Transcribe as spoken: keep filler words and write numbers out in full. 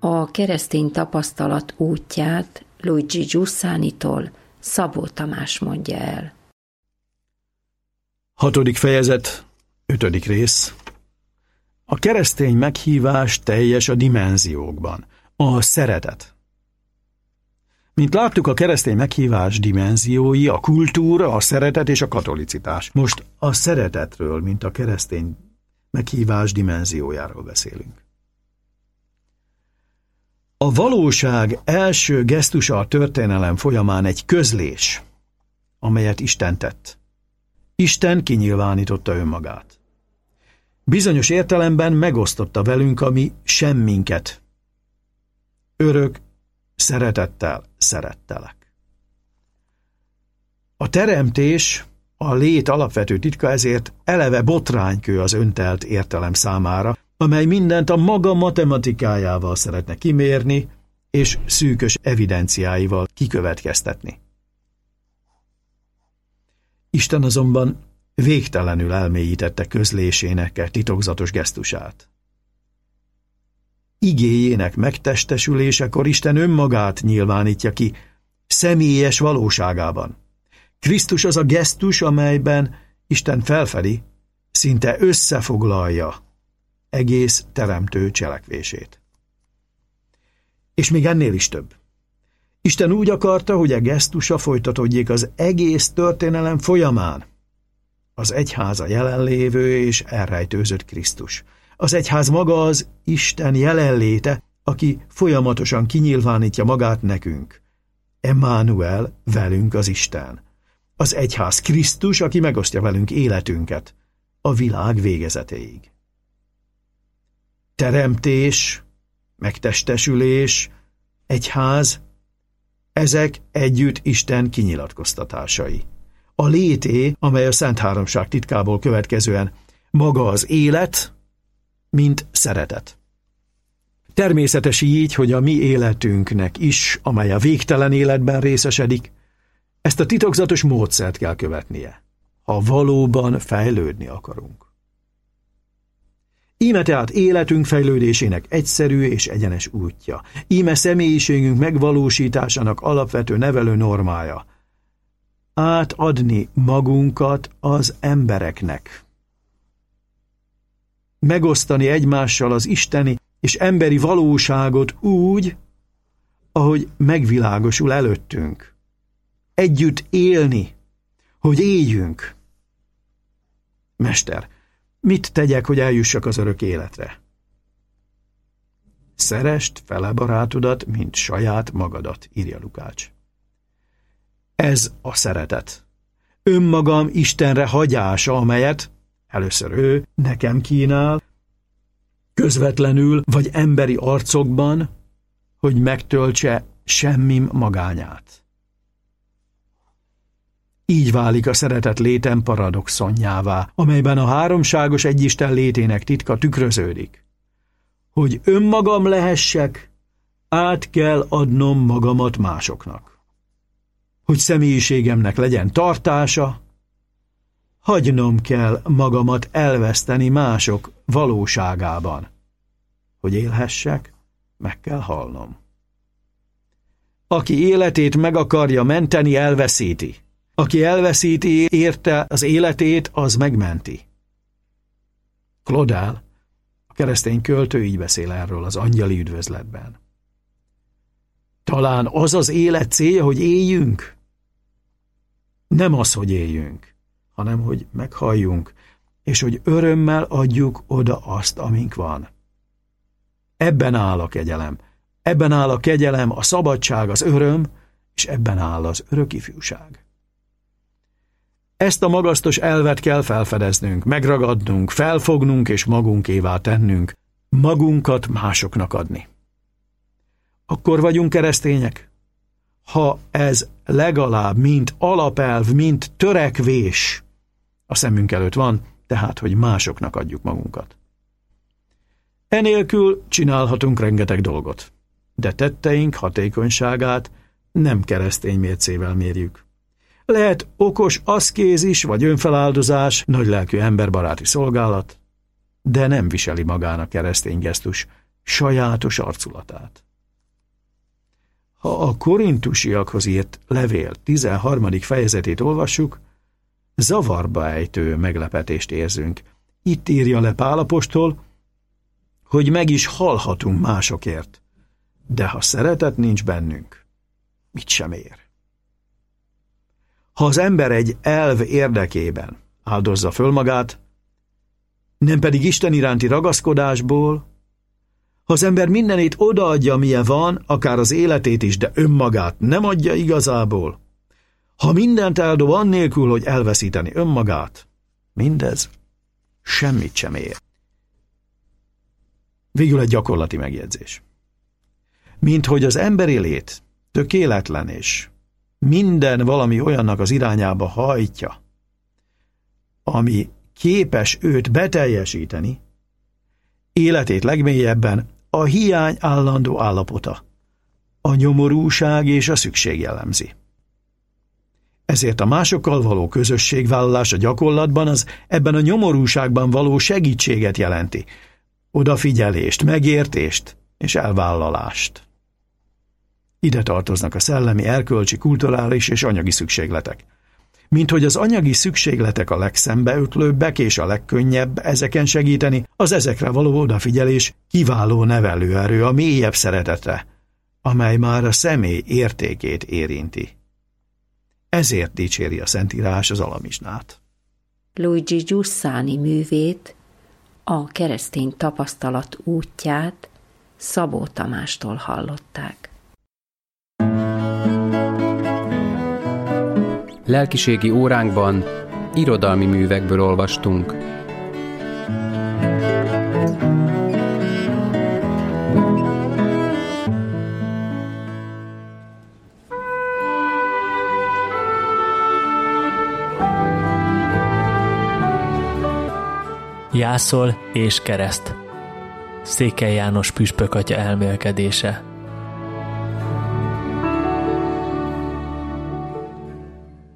A keresztény tapasztalat útját Luigi Giussánitól Szabó Tamás mondja el. Hatodik fejezet, ötödik rész. A keresztény meghívás teljes a dimenziókban. A szeretet. Mint láttuk, a keresztény meghívás dimenziói a kultúra, a szeretet és a katolicitás. Most a szeretetről, mint a keresztény meghívás dimenziójáról beszélünk. A valóság első gesztusa a történelem folyamán egy közlés, amelyet Isten tett. Isten kinyilvánította önmagát. Bizonyos értelemben megosztotta velünk a mi semminket. Örök szeretettel szerettelek. A teremtés, a lét alapvető titka, ezért eleve botránykő az öntelt értelem számára, amely mindent a maga matematikájával szeretne kimérni, és szűkös evidenciáival kikövetkeztetni. Isten azonban végtelenül elmélyítette közlésének e titokzatos gesztusát. Igéjének megtestesülésekor Isten önmagát nyilvánítja ki személyes valóságában. Krisztus az a gesztus, amelyben Isten felfedi, szinte összefoglalja egész teremtő cselekvését. És még ennél is több. Isten úgy akarta, hogy a gesztusa folytatódjék az egész történelem folyamán. Az egyháza jelenlévő és elrejtőzött Krisztus. Az egyház maga az Isten jelenléte, aki folyamatosan kinyilvánítja magát nekünk. Emmanuel, velünk az Isten. Az egyház Krisztus, aki megosztja velünk életünket a világ végezetéig. Teremtés, megtestesülés, egyház, ezek együtt Isten kinyilatkoztatásai. A lété, amely a Szent Háromság titkából következően maga az élet, mint szeretet. Természetes így, hogy a mi életünknek is, amely a végtelen életben részesedik, ezt a titokzatos módszert kell követnie, ha valóban fejlődni akarunk. Íme tehát életünk fejlődésének egyszerű és egyenes útja. Íme személyiségünk megvalósításának alapvető nevelő normája. Átadni magunkat az embereknek. Megosztani egymással az isteni és emberi valóságot úgy, ahogy megvilágosul előttünk. Együtt élni, hogy éljünk. Mester, mit tegyek, hogy eljussak az örök életre? Szeresd fele barátodat, mint saját magadat, írja Lukács. Ez a szeretet. Önmagam Istenre hagyása, amelyet először ő nekem kínál, közvetlenül vagy emberi arcokban, hogy megtöltse semmim magányát. Így válik a szeretet létem paradoxonjává, amelyben a háromságos egyisten létének titka tükröződik. Hogy önmagam lehessek, át kell adnom magamat másoknak. Hogy személyiségemnek legyen tartása, hagynom kell magamat elveszteni mások valóságában. Hogy élhessek, meg kell halnom. Aki életét meg akarja menteni, elveszíti. Aki elveszíti érte az életét, az megmenti. Claudel, a keresztény költő így beszél erről az angyali üdvözletben. Talán az az élet célja, hogy éljünk? Nem az, hogy éljünk, hanem hogy meghalljunk, és hogy örömmel adjuk oda azt, amink van. Ebben áll a kegyelem. Ebben áll a kegyelem, a szabadság, az öröm, és ebben áll az örök ifjúság. Ezt a magasztos elvet kell felfedeznünk, megragadnunk, felfognunk és magunkévá tennünk, magunkat másoknak adni. Akkor vagyunk keresztények? Ha ez legalább mint alapelv, mint törekvés a szemünk előtt van, tehát, hogy másoknak adjuk magunkat. Enélkül csinálhatunk rengeteg dolgot, de tetteink hatékonyságát nem keresztény mércével mérjük. Lehet okos aszkézis vagy önfeláldozás, nagylelkű emberbaráti szolgálat, de nem viseli magán a keresztény gesztus sajátos arculatát. Ha a korintusiakhoz írt levél tizenharmadik fejezetét olvassuk, zavarba ejtő meglepetést érzünk. Itt írja le Pál apostol, hogy meg is halhatunk másokért, de ha szeretet nincs bennünk, mit sem ér. Ha az ember egy elv érdekében áldozza föl magát, nem pedig Isten iránti ragaszkodásból, ha az ember mindenét odaadja, milyen van, akár az életét is, de önmagát nem adja igazából, ha mindent eldob annélkül, hogy elveszíteni önmagát, mindez semmit sem ér. Végül egy gyakorlati megjegyzés. Mint hogy az emberi lét tökéletlen és minden valami olyannak az irányába hajtja, ami képes őt beteljesíteni, életét legmélyebben a hiány állandó állapota, a nyomorúság és a szükség jellemzi. Ezért a másokkal való közösségvállalás a gyakorlatban az ebben a nyomorúságban való segítséget jelenti, odafigyelést, megértést és elvállalást. Ide tartoznak a szellemi, erkölcsi, kulturális és anyagi szükségletek. Mint hogy az anyagi szükségletek a legszembeötlőbbek és a legkönnyebb ezeken segíteni, az ezekre való odafigyelés kiváló nevelőerő a mélyebb szeretetre, amely már a személy értékét érinti. Ezért dicséri a Szentírás az alamizsnát. Luigi Giussani művét, a keresztény tapasztalat útját Szabó Tamástól hallották. Lelkiségi óránkban irodalmi művekből olvastunk. Jászol és kereszt. Székely János püspök atya elmélkedése.